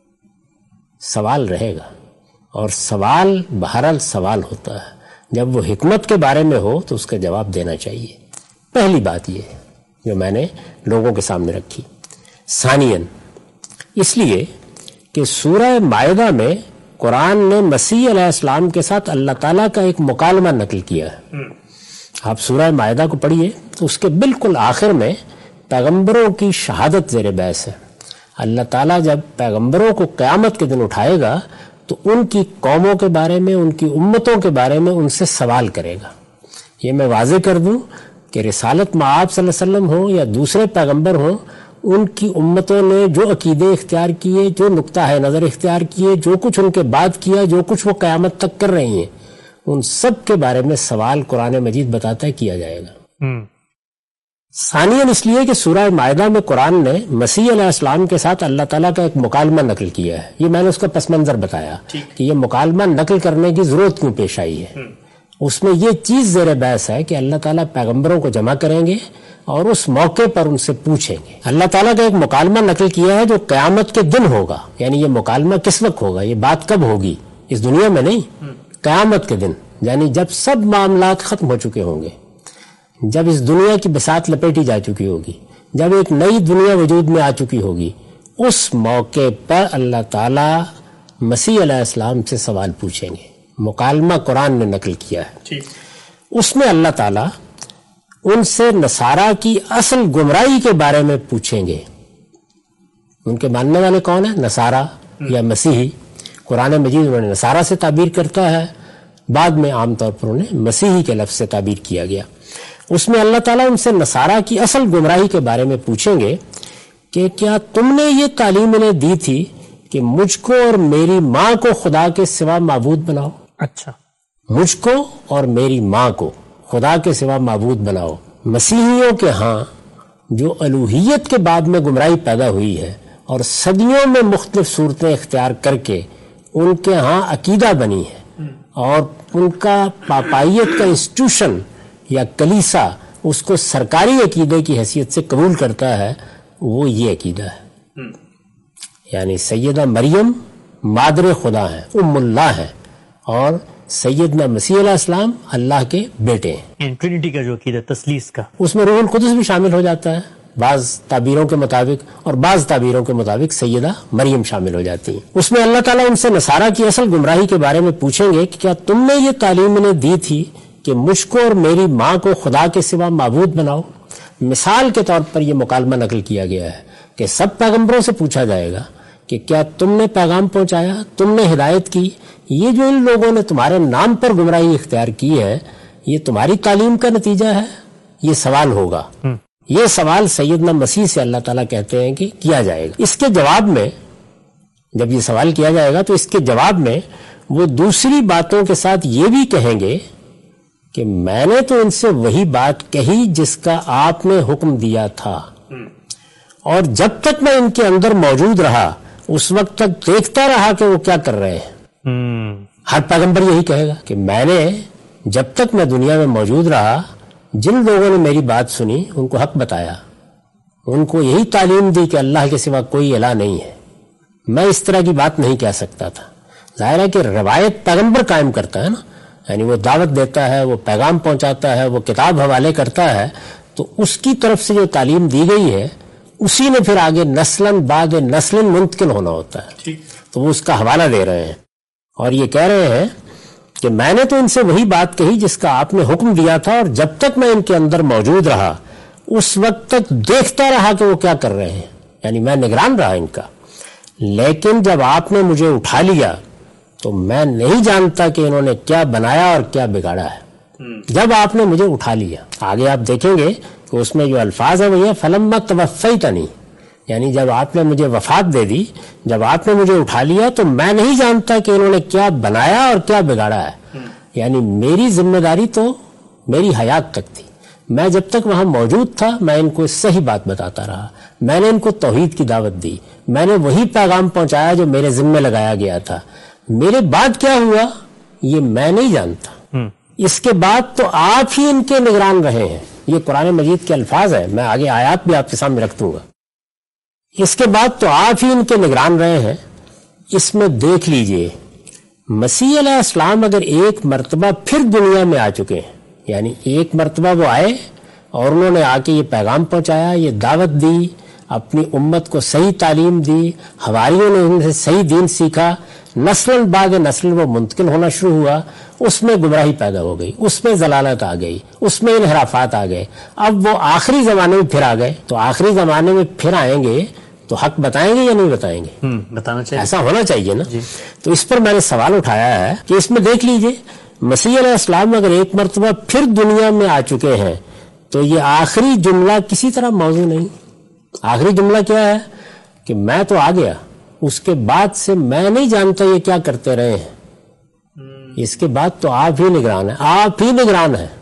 سوال رہے گا، اور سوال بہرحال سوال ہوتا ہے. جب وہ حکمت کے بارے میں ہو تو اس کا جواب دینا چاہیے. پہلی بات یہ ہے جو میں نے لوگوں کے سامنے رکھی. ثانیاً اس لیے کہ سورہ مائدہ میں قرآن نے مسیح علیہ السلام کے ساتھ اللہ تعالیٰ کا ایک مکالمہ نقل کیا ہے. آپ سورہ مائدہ کو پڑھیے تو اس کے بالکل آخر میں پیغمبروں کی شہادت زیر بحث ہے. اللہ تعالیٰ جب پیغمبروں کو قیامت کے دن اٹھائے گا تو ان کی قوموں کے بارے میں، ان کی امتوں کے بارے میں ان سے سوال کرے گا. یہ میں واضح کر دوں کہ رسالت مآب صلی اللہ علیہ وسلم ہوں یا دوسرے پیغمبر ہوں، ان کی امتوں نے جو عقیدے اختیار کیے، جو نقطہ نظر اختیار کیے، جو کچھ ان کے بعد کیا، جو کچھ وہ قیامت تک کر رہی ہیں، ان سب کے بارے میں سوال قرآن مجید بتاتا ہے کیا جائے گا. ثانیاً اس لیے کہ سورہ مائدہ میں قرآن نے مسیح علیہ السلام کے ساتھ اللہ تعالیٰ کا ایک مکالمہ نقل کیا ہے. یہ میں نے اس کا پس منظر بتایا کہ یہ مکالمہ نقل کرنے کی ضرورت کیوں پیش آئی ہے. اس میں یہ چیز زیر بحث ہے کہ اللہ تعالیٰ پیغمبروں کو جمع کریں گے اور اس موقع پر ان سے پوچھیں گے. اللہ تعالیٰ کا ایک مکالمہ نقل کیا ہے جو قیامت کے دن ہوگا. یعنی یہ مکالمہ کس وقت ہوگا، یہ بات کب ہوگی؟ اس دنیا میں نہیں، قیامت کے دن، یعنی جب سب معاملات ختم ہو چکے ہوں گے، جب اس دنیا کی بساط لپیٹی جا چکی ہوگی، جب ایک نئی دنیا وجود میں آ چکی ہوگی، اس موقع پر اللہ تعالیٰ مسیح علیہ السلام سے سوال پوچھیں گے. مکالمہ قرآن نے نقل کیا ہے. اس میں اللہ تعالیٰ ان سے نصارہ کی اصل گمراہی کے بارے میں پوچھیں گے. ان کے ماننے والے کون ہیں؟ نصارہ یا مسیحی. قرآن مجید انہوں نے نصارہ سے تعبیر کرتا ہے، بعد میں عام طور پر انہیں مسیحی کے لفظ سے تعبیر کیا گیا. اس میں اللہ تعالیٰ ان سے نصارہ کی اصل گمراہی کے بارے میں پوچھیں گے کہ کیا تم نے یہ تعلیم انہیں دی تھی کہ مجھ کو اور میری ماں کو خدا کے سوا معبود بناؤ؟ اچھا، مجھ کو اور میری ماں کو خدا کے سوا معبود بناؤ. مسیحیوں کے ہاں جو الوہیت کے بعد میں گمراہی پیدا ہوئی ہے اور صدیوں میں مختلف صورتیں اختیار کر کے ان کے ہاں عقیدہ بنی ہے اور ان کا پاپائیت کا انسٹیٹیوشن یا کلیسا اس کو سرکاری عقیدے کی حیثیت سے قبول کرتا ہے، وہ یہ عقیدہ ہے. یعنی سیدہ مریم مادر خدا ہے، ام اللہ ہے، اور سیدنا مسیح علیہ السلام اللہ کے بیٹے ہیں. ٹرینٹی کا جو عقیدہ تثلیث کا، اس میں روح القدس بھی شامل ہو جاتا ہے بعض تعبیروں کے مطابق، اور بعض تعبیروں کے مطابق سیدہ مریم شامل ہو جاتی ہیں. اس میں اللہ تعالیٰ ان سے نصارہ کی اصل گمراہی کے بارے میں پوچھیں گے کہ کیا تم نے یہ تعلیم انہیں دی تھی کہ مجھ کو اور میری ماں کو خدا کے سوا معبود بناؤ؟ مثال کے طور پر یہ مکالمہ نقل کیا گیا ہے کہ سب پیغمبروں سے پوچھا جائے گا کہ کیا تم نے پیغام پہنچایا، تم نے ہدایت کی، یہ جو ان لوگوں نے تمہارے نام پر گمراہی اختیار کی ہے یہ تمہاری تعلیم کا نتیجہ ہے؟ یہ سوال ہوگا. یہ سوال سیدنا مسیح سے اللہ تعالیٰ کہتے ہیں کہ کیا جائے گا. اس کے جواب میں، جب یہ سوال کیا جائے گا تو اس کے جواب میں وہ دوسری باتوں کے ساتھ یہ بھی کہیں گے کہ میں نے تو ان سے وہی بات کہی جس کا آپ نے حکم دیا تھا، اور جب تک میں ان کے اندر موجود رہا اس وقت تک دیکھتا رہا کہ وہ کیا کر رہے ہیں. ہر پیغمبر یہی کہے گا کہ میں نے جب تک میں دنیا میں موجود رہا جن لوگوں نے میری بات سنی ان کو حق بتایا، ان کو یہی تعلیم دی کہ اللہ کے سوا کوئی الہ نہیں ہے. میں اس طرح کی بات نہیں کہہ سکتا تھا. ظاہر ہے کہ روایت پیغمبر قائم کرتا ہے نا، یعنی وہ دعوت دیتا ہے، وہ پیغام پہنچاتا ہے، وہ کتاب حوالے کرتا ہے، تو اس کی طرف سے جو تعلیم دی گئی ہے اسی نے پھر آگے نسلاً بعد نسلاً منتقل ہونا ہوتا ہے. تو وہ اس کا حوالہ دے رہے ہیں اور یہ کہہ رہے ہیں کہ میں نے تو ان سے وہی بات کہی جس کا آپ نے حکم دیا تھا، اور جب تک میں ان کے اندر موجود رہا اس وقت تک دیکھتا رہا کہ وہ کیا کر رہے ہیں، یعنی میں نگران رہا ان کا. لیکن جب آپ نے مجھے اٹھا لیا تو میں نہیں جانتا کہ انہوں نے کیا بنایا اور کیا بگاڑا ہے. جب آپ نے مجھے اٹھا لیا، آگے آپ دیکھیں گے کہ اس میں جو الفاظ ہے وہ یہ فلما توفیتنی، یعنی جب آپ نے مجھے وفات دے دی، جب آپ نے مجھے اٹھا لیا تو میں نہیں جانتا کہ انہوں نے کیا بنایا اور کیا بگاڑا ہے. یعنی میری ذمہ داری تو میری حیات تک تھی. میں جب تک وہاں موجود تھا میں ان کو صحیح بات بتاتا رہا. میں نے ان کو توحید کی دعوت دی. میں نے وہی پیغام پہنچایا جو میرے ذمہ لگایا گیا تھا. میرے بعد کیا ہوا یہ میں نہیں جانتا. اس کے بعد تو آپ ہی ان کے نگران رہے ہیں. یہ قرآن مجید کے الفاظ ہیں, میں آگے آیات بھی آپ کے سامنے رکھ دوں گا. اس کے بعد تو آپ ہی ان کے نگران رہے ہیں. اس میں دیکھ لیجئے مسیح علیہ السلام اگر ایک مرتبہ پھر دنیا میں آ چکے ہیں, یعنی ایک مرتبہ وہ آئے اور انہوں نے آ کے یہ پیغام پہنچایا, یہ دعوت دی, اپنی امت کو صحیح تعلیم دی, حواریوں نے ان سے صحیح دین سیکھا, نسل بعد نسل وہ منتقل ہونا شروع ہوا, اس میں گمراہی پیدا ہو گئی, اس میں ضلالت آ گئی, اس میں انحرافات آ گئے. اب وہ آخری زمانے میں پھر آ گئے, تو آخری زمانے میں پھر آئیں گے تو حق بتائیں گے یا نہیں بتائیں گے؟ بتانا چاہیے, ایسا ہونا چاہیے نا. تو اس پر میں نے سوال اٹھایا ہے کہ اس میں دیکھ لیجئے مسیح علیہ السلام اگر ایک مرتبہ پھر دنیا میں آ چکے ہیں تو یہ آخری جملہ کسی طرح موضوع نہیں. آخری جملہ کیا ہے کہ میں تو آ گیا, اس کے بعد سے میں نہیں جانتا یہ کیا کرتے رہے ہیں. اس کے بعد تو آپ ہی نگران ہیں, آپ ہی نگران ہیں.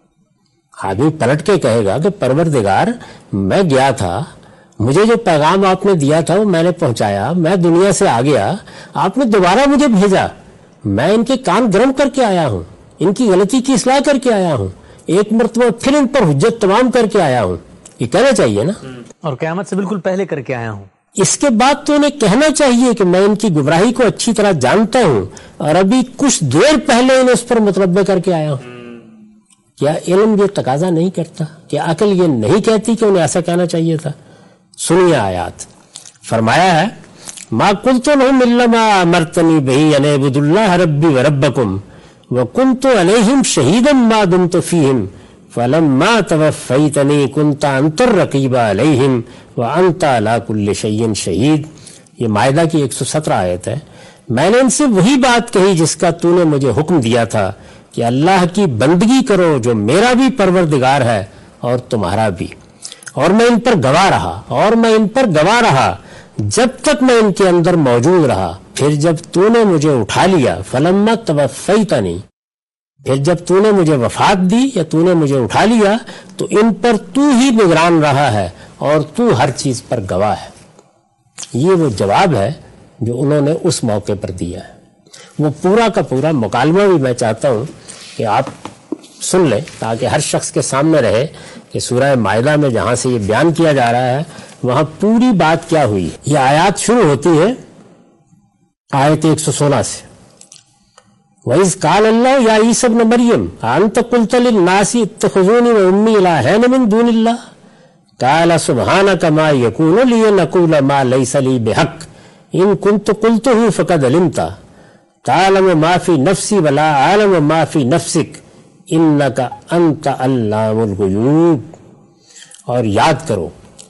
آدمی پلٹ کے کہے گا کہ پروردگار میں گیا تھا, مجھے جو پیغام آپ نے دیا تھا وہ میں نے پہنچایا, میں دنیا سے آ گیا, آپ نے دوبارہ مجھے بھیجا, میں ان کے کان گرم کر کے آیا ہوں, ان کی غلطی کی اصلاح کر کے آیا ہوں, ایک مرتبہ پھر ان پر حجت تمام کر کے آیا ہوں. یہ کہنا چاہیے نا, اور قیامت سے بالکل پہلے کر کے آیا ہوں. اس کے بعد تو انہیں کہنا چاہیے کہ میں ان کی گمراہی کو اچھی طرح جانتا ہوں اور ابھی کچھ دیر پہلے انہیں اس پر متنبع کر کے آیا ہوں. کیا علم یہ تقاضا نہیں کرتا, کیا عقل یہ نہیں کہتی کہ انہیں ایسا کہنا چاہیے تھا؟ سنیے آیات. فرمایا ہے ما قلت لهم الا ما امرتنی به ان اعبدوا الله ربی وربکم وکنت علیہم شہیدا ما دمت فیہم فلما توفیتنی کنت انت الرقیب علیہم وانت علی کل شیء شہید. یہ مائدہ کی 117 آیت ہے. میں نے ان سے وہی بات کہی جس کا تو نے مجھے حکم دیا تھا کہ اللہ کی بندگی کرو جو میرا بھی پروردگار ہے اور تمہارا بھی, اور میں ان پر گواہ رہا جب تک میں ان کے اندر موجود رہا. پھر جب تو نے مجھے اٹھا لیا, فلما توفیتنی, پھر جب تو نے مجھے وفات دی یا تو نے مجھے اٹھا لیا تو ان پر تو ہی نگران رہا ہے اور تو ہر چیز پر گواہ ہے. یہ وہ جواب ہے جو انہوں نے اس موقع پر دیا ہے. وہ پورا کا پورا مکالمہ بھی میں چاہتا ہوں کہ آپ سن لیں تاکہ ہر شخص کے سامنے رہے کہ سورہ مائدہ میں جہاں سے یہ بیان کیا جا رہا ہے وہاں پوری بات کیا ہوئی. یہ آیات شروع ہوتی ہے آیت 116 سے. وَإِذْ قَالَ اللَّهُ يَا عِيسَى ابْنَ مَرْيَمَ أَأَنْتَ قُلْتَ لِلنَّاسِ اتَّخِذُونِي وَأُمِّيَ إِلَٰهَيْنِ مِن دُونِ اللَّهِ قَالَ سُبْحَانَكَ مَا يَكُونُ لِي أَنْ أَقُولَ مَا لَيْسَ لِي بِحَقٍّ إِن كُنتُ قُلْتُهُ فَقَدْ عَلِمْتَهُ تَعْلَمُ مَا فِي نَفْسِي وَلَا أَعْلَمُ مَا فِي نَفْسِكَ إِنَّكَ أَنْتَ عَلَّامُ الْغُیُوبِ. اور یاد کرو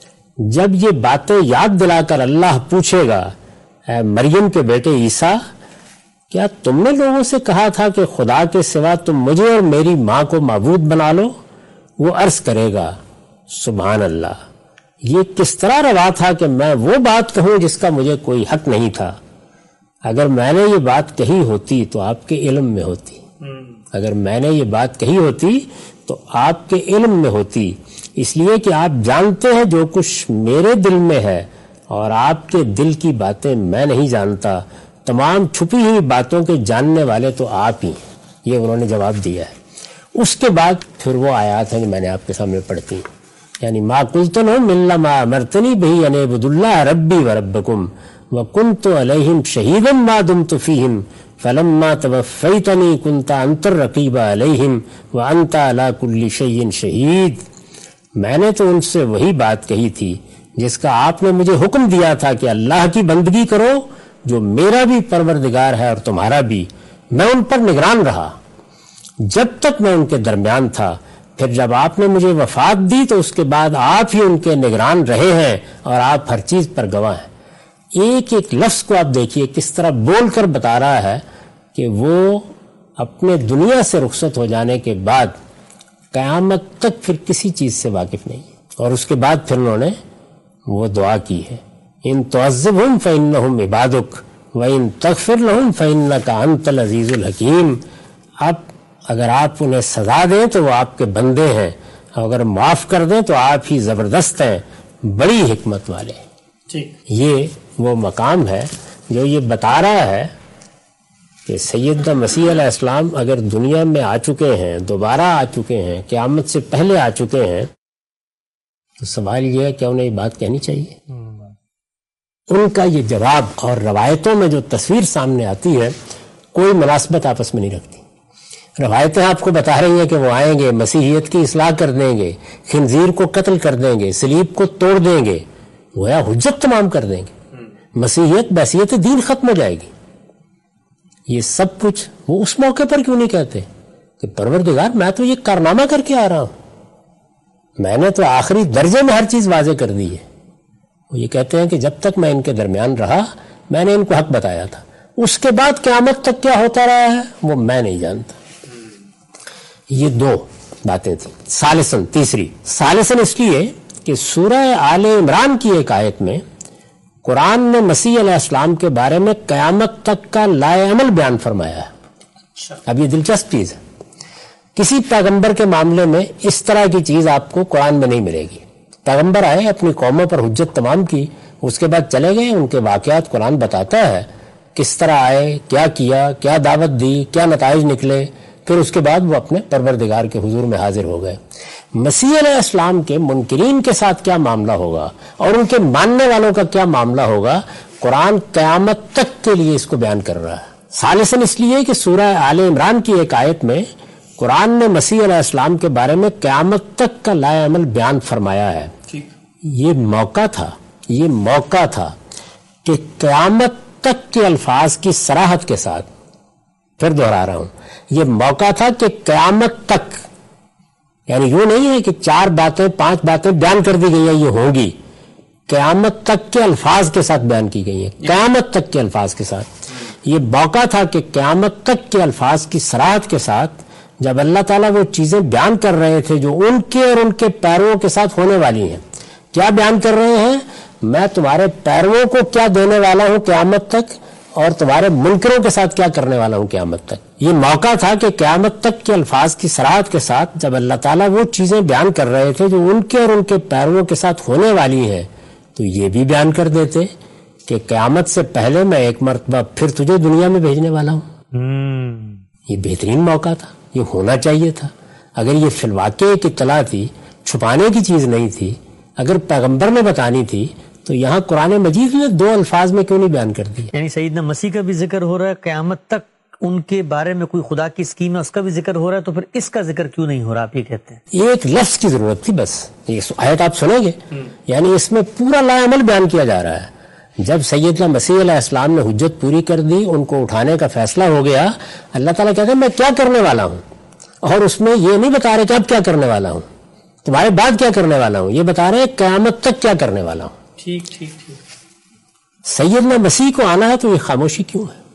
جب یہ باتیں یاد دلا کر اللہ پوچھے گا اے مریم کے بیٹے عیسیٰ, کیا تم نے لوگوں سے کہا تھا کہ خدا کے سوا تم مجھے اور میری ماں کو معبود بنا لو؟ وہ عرض کرے گا سبحان اللہ, یہ کس طرح روا تھا کہ میں وہ بات کہوں جس کا مجھے کوئی حق نہیں تھا. اگر میں نے یہ بات کہی ہوتی تو آپ کے علم میں ہوتی, اگر میں نے یہ بات کہی ہوتی تو آپ کے علم میں ہوتی, اس لیے کہ آپ جانتے ہیں جو کچھ میرے دل میں ہے اور آپ کے دل کی باتیں میں نہیں جانتا. تمام چھپی ہوئی باتوں کے جاننے والے تو آپ ہی. یہ انہوں نے جواب دیا ہے. اس کے بعد پھر وہ آیات ہیں جو میں نے آپ کے سامنے پڑھتی, یعنی ما قلت لهم الا ما امرتنی به ان اعبدوا الله ربی وربکم وکنت علیہم شہیدا ما دمت فیہم فلما توفیتنی کنت انت الرقیب علیہم وانت علی کل شیء شہید. میں نے تو ان سے وہی بات کہی تھی جس کا آپ نے مجھے حکم دیا تھا کہ اللہ کی بندگی کرو جو میرا بھی پروردگار ہے اور تمہارا بھی. میں ان پر نگران رہا جب تک میں ان کے درمیان تھا. پھر جب آپ نے مجھے وفات دی تو اس کے بعد آپ ہی ان کے نگران رہے ہیں اور آپ ہر چیز پر گواہ ہیں. ایک ایک لفظ کو آپ دیکھیے کس طرح بول کر بتا رہا ہے کہ وہ اپنے دنیا سے رخصت ہو جانے کے بعد قیامت تک پھر کسی چیز سے واقف نہیں. اور اس کے بعد پھر انہوں نے وہ دعا کی ہے ان تعذبہم فإنہم عبادک وإن تغفر لہم فإنک انت العزیز الحکیم. اب اگر آپ انہیں سزا دیں تو وہ آپ کے بندے ہیں، اگر معاف کر دیں تو آپ ہی زبردست ہیں، بڑی حکمت والے۔ یہ وہ مقام ہے جو یہ بتا رہا ہے کہ سیدنا مسیح علیہ السلام اگر دنیا میں آ چکے ہیں، دوبارہ آ چکے ہیں، قیامت سے پہلے آ چکے ہیں، تو سوال یہ ہے کہ انہیں یہ بات کہنی چاہیے۔ ان کا یہ جواب اور روایتوں میں جو تصویر سامنے آتی ہے کوئی مناسبت آپس میں نہیں رکھتی۔ روایتیں آپ کو بتا رہی ہیں کہ وہ آئیں گے، مسیحیت کی اصلاح کر دیں گے، خنزیر کو قتل کر دیں گے، صلیب کو توڑ دیں گے، گویا حجت تمام کر دیں گے، مسیحیت بحثیت دین ختم ہو جائے گی۔ یہ سب کچھ وہ اس موقع پر کیوں نہیں کہتے کہ پروردگار میں تو یہ کارنامہ کر کے آ رہا ہوں، میں نے تو آخری درجے میں ہر چیز واضح کر دی ہے۔ وہ یہ کہتے ہیں کہ جب تک میں ان کے درمیان رہا میں نے ان کو حق بتایا تھا، اس کے بعد قیامت تک کیا ہوتا رہا ہے وہ میں نہیں جانتا۔ یہ دو باتیں تھیں۔ ثالثاً، تیسری ثالثاً اس لیے کہ سورہ آل عمران کی ایک آیت میں قرآن نے مسیح علیہ السلام کے بارے میں قیامت تک کا لائے عمل بیان فرمایا ہے۔ اب یہ دلچسپ چیز ہے، کسی پیغمبر کے معاملے میں اس طرح کی چیز آپ کو قرآن میں نہیں ملے گی۔ پیغمبر آئے، اپنی قوموں پر حجت تمام کی، اس کے بعد چلے گئے، ان کے واقعات قرآن بتاتا ہے، کس طرح آئے، کیا کیا، کیا دعوت دی، کیا نتائج نکلے، پھر اس کے بعد وہ اپنے پروردگار کے حضور میں حاضر ہو گئے۔ مسیح علیہ السلام کے منکرین کے ساتھ کیا معاملہ ہوگا اور ان کے ماننے والوں کا کیا معاملہ ہوگا، قرآن قیامت تک کے لیے اس کو بیان کر رہا ہے۔ ثالثاً اس لیے کہ سورہ آل عمران کی ایک آیت میں قرآن نے مسیح علیہ السلام کے بارے میں قیامت تک کا لائے عمل بیان فرمایا ہے۔ یہ موقع تھا کہ قیامت تک کے الفاظ کی صراحت کے ساتھ، پھر دہرا رہا ہوں، یہ موقع تھا کہ قیامت تک، یعنی یوں نہیں ہے کہ 4 باتیں 5 باتیں بیان کر دی گئی ہیں یہ ہوں گی، قیامت تک کے الفاظ کے ساتھ بیان کی گئی ہیں، قیامت تک کے الفاظ کے ساتھ۔ یہ موقع تھا کہ قیامت تک کے الفاظ کی صراحت کے ساتھ جب اللہ تعالیٰ وہ چیزیں بیان کر رہے تھے جو ان کے اور ان کے پیرووں کے ساتھ ہونے والی ہیں۔ کیا بیان کر رہے ہیں؟ میں تمہارے پیرووں کو کیا دینے والا ہوں قیامت تک، اور تمہارے منکروں کے ساتھ کیا کرنے والا ہوں قیامت تک۔ یہ موقع تھا کہ قیامت تک کے الفاظ کی صراحت کے ساتھ جب اللہ تعالیٰ وہ چیزیں بیان کر رہے تھے جو ان کے اور ان کے پیرووں کے ساتھ ہونے والی ہیں، تو یہ بھی بیان کر دیتے کہ قیامت سے پہلے میں ایک مرتبہ پھر تجھے دنیا میں بھیجنے والا ہوں۔ یہ بہترین موقع تھا، یہ ہونا چاہیے تھا۔ اگر یہ فی الواقع ایک اطلاع تھی، چھپانے کی چیز نہیں تھی، اگر پیغمبر نے بتانی تھی تو یہاں قرآن مجید نے 2 الفاظ میں کیوں نہیں بیان کر دی؟ یعنی سیدنا مسیح کا بھی ذکر ہو رہا ہے، قیامت تک ان کے بارے میں کوئی خدا کی اسکیم ہے اس کا بھی ذکر ہو رہا ہے، تو پھر اس کا ذکر کیوں نہیں ہو رہا؟ آپ یہ کہتے ہیں ایک لفظ کی ضرورت تھی بس۔ یہ آیت آپ سنیں گے، یعنی اس میں پورا لائے عمل بیان کیا جا رہا ہے۔ جب سیدنا مسیح علیہ السلام نے حجت پوری کر دی، ان کو اٹھانے کا فیصلہ ہو گیا، اللہ تعالیٰ کہتے ہیں میں کیا کرنے والا ہوں، اور اس میں یہ نہیں بتا رہے کہ اب کیا کرنے والا ہوں، تمہارے بعد کیا کرنے والا ہوں، یہ بتا رہے ہیں قیامت تک کیا کرنے والا ہوں۔ ٹھیک۔ سیدنا مسیح کو آنا ہے تو یہ خاموشی کیوں ہے؟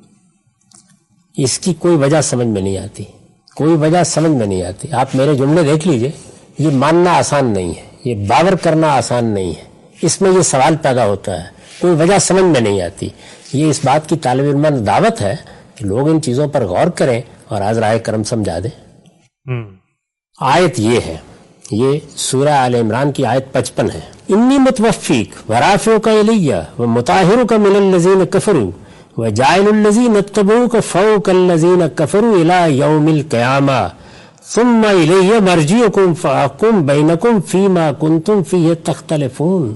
اس کی کوئی وجہ سمجھ میں نہیں آتی، کوئی وجہ سمجھ میں نہیں آتی۔ آپ میرے جملے دیکھ لیجئے، یہ ماننا آسان نہیں ہے، یہ باور کرنا آسان نہیں ہے، اس میں یہ سوال پیدا ہوتا ہے، کوئی وجہ سمجھ میں نہیں آتی۔ یہ اس بات کی طالب علمان دعوت ہے کہ لوگ ان چیزوں پر غور کریں اور آذرائے کرم سمجھا دیں۔ آیت یہ ہے، یہ سورہ آل عمران کی آیت 55 ہے۔ انی متوفیک ورافعک الیہ ومطہرک من الذین کفروا وجاعل الذین اتبعوک فوق الذین کفروا الی یوم القیامہ ثم الی مرجعکم فاحکم بینکم فیما کنتم فیہ تختلفون۔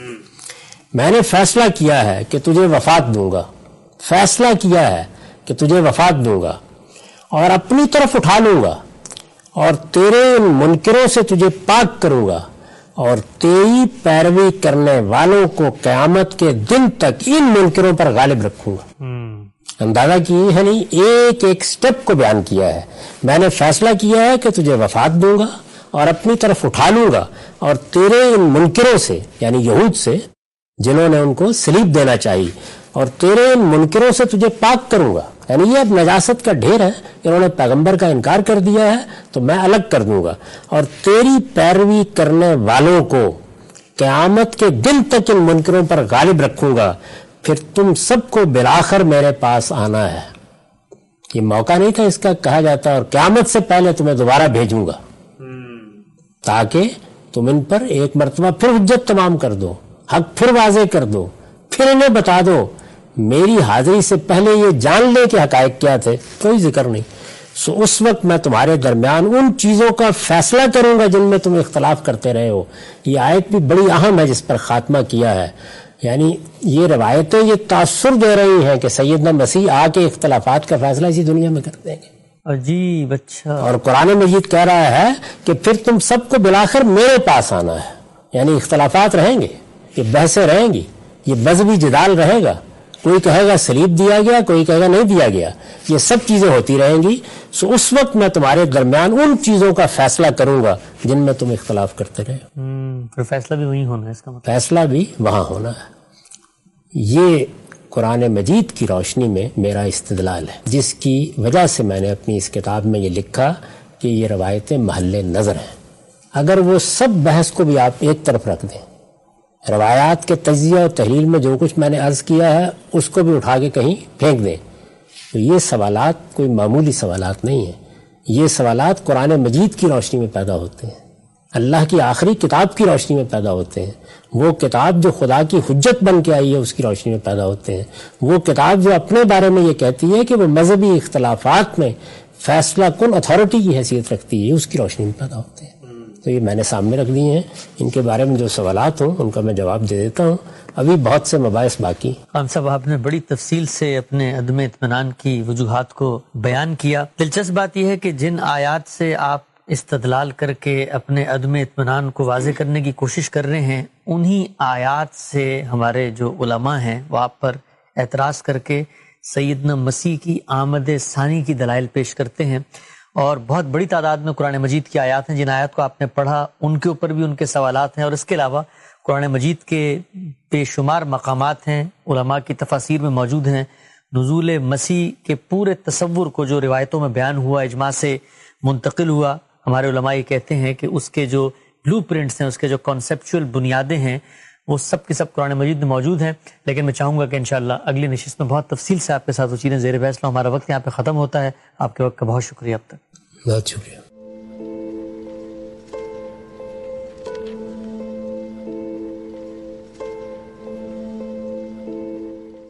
میں نے فیصلہ کیا ہے کہ تجھے وفات دوں گا، فیصلہ کیا ہے کہ تجھے وفات دوں گا اور اپنی طرف اٹھا لوں گا، اور تیرے ان منکروں سے تجھے پاک کروں گا، اور تیری پیروی کرنے والوں کو قیامت کے دن تک ان منکروں پر غالب رکھوں گا۔ اندازہ کی ہے نہیں، ایک ایک سٹیپ کو بیان کیا ہے۔ میں نے فیصلہ کیا ہے کہ تجھے وفات دوں گا اور اپنی طرف اٹھا لوں گا، اور تیرے ان منکروں سے، یعنی یہود سے جنہوں نے ان کو صلیب دینا چاہی، اور تیرے ان منکروں سے تجھے پاک کروں گا۔ یعنی یہ اب نجاست کا ڈھیر ہے، انہوں نے پیغمبر کا انکار کر دیا ہے تو میں الگ کر دوں گا، اور تیری پیروی کرنے والوں کو قیامت کے دن تک ان منکروں پر غالب رکھوں گا، پھر تم سب کو بالآخر میرے پاس آنا ہے۔ یہ موقع نہیں تھا اس کا کہا جاتا اور قیامت سے پہلے تمہیں دوبارہ بھیجوں گا تاکہ تم ان پر ایک مرتبہ پھر حجت تمام کر دو، حق پھر واضح کر دو، پھر انہیں بتا دو میری حاضری سے پہلے یہ جان لے کہ حقائق کیا تھے. کوئی ذکر نہیں. سو اس وقت میں تمہارے درمیان ان چیزوں کا فیصلہ کروں گا جن میں تم اختلاف کرتے رہے ہو. یہ آیت بھی بڑی اہم ہے جس پر خاتمہ کیا ہے. یعنی یہ روایتیں یہ تاثر دے رہی ہیں کہ سیدنا مسیح آ کے اختلافات کا فیصلہ اسی دنیا میں کر دیں گے. عجیب. اچھا. اور قرآن مجید کہہ رہا ہے کہ پھر تم سب کو بالآخر میرے پاس آنا ہے. یعنی اختلافات رہیں گے، یہ بحثیں رہیں گی، یہ مذہبی جدال رہے گا. کوئی کہے گا صلیب دیا گیا، کوئی کہے گا نہیں دیا گیا. یہ سب چیزیں ہوتی رہیں گی. سو اس وقت میں تمہارے درمیان ان چیزوں کا فیصلہ کروں گا جن میں تم اختلاف کرتے رہے. پھر فیصلہ بھی وہیں ہونا ہے. اس کا مطلب فیصلہ بھی وہاں ہونا ہے. یہ قرآن مجید کی روشنی میں میرا استدلال ہے، جس کی وجہ سے میں نے اپنی اس کتاب میں یہ لکھا کہ یہ روایتیں محل نظر ہیں. اگر وہ سب بحث کو بھی آپ ایک طرف رکھ دیں، روایات کے تجزیہ اور تحلیل میں جو کچھ میں نے عرض کیا ہے اس کو بھی اٹھا کے کہیں پھینک دیں، تو یہ سوالات کوئی معمولی سوالات نہیں ہیں. یہ سوالات قرآن مجید کی روشنی میں پیدا ہوتے ہیں، اللہ کی آخری کتاب کی روشنی میں پیدا ہوتے ہیں. وہ کتاب جو خدا کی حجت بن کے آئی ہے اس کی روشنی میں پیدا ہوتے ہیں. وہ کتاب جو اپنے بارے میں یہ کہتی ہے کہ وہ مذہبی اختلافات میں فیصلہ کن اتھارٹی کی حیثیت رکھتی ہے، اس کی روشنی میں پیدا ہوتے ہیں. تو یہ میں نے سامنے رکھ دیے ہیں. ان کے بارے میں جو سوالات ہوں ان کا میں جواب دے دیتا ہوں. ابھی بہت سے مباحث باقی. خان صاحب، آپ نے بڑی تفصیل سے اپنے عدم اطمینان کی وجوہات کو بیان کیا. دلچسپ بات یہ ہے کہ جن آیات سے آپ استدلال کر کے اپنے عدم اطمینان کو واضح کرنے کی کوشش کر رہے ہیں، انہی آیات سے ہمارے جو علماء ہیں وہ آپ پر اعتراض کر کے سیدنا مسیح کی آمد ثانی کی دلائل پیش کرتے ہیں. اور بہت بڑی تعداد میں قرآن مجید کی آیات ہیں. جن آیات کو آپ نے پڑھا ان کے اوپر بھی ان کے سوالات ہیں، اور اس کے علاوہ قرآن مجید کے بے شمار مقامات ہیں، علماء کی تفاسیر میں موجود ہیں. نزول مسیح کے پورے تصور کو جو روایتوں میں بیان ہوا، اجماع سے منتقل ہوا، ہمارے علماء یہ کہتے ہیں کہ اس کے جو بلو پرنٹس ہیں، اس کے جو کانسیپچول بنیادیں ہیں، وہ سب کے سب قرآن مجید میں موجود ہیں. لیکن میں چاہوں گا کہ انشاءاللہ اگلی نشست میں بہت تفصیل سے آپ کے ساتھ وہ چیزیں زیر بحث لوں. ہمارا وقت یہاں پہ ختم ہوتا ہے. آپ کے وقت کا بہت شکریہ. اب تک بہت شکریہ.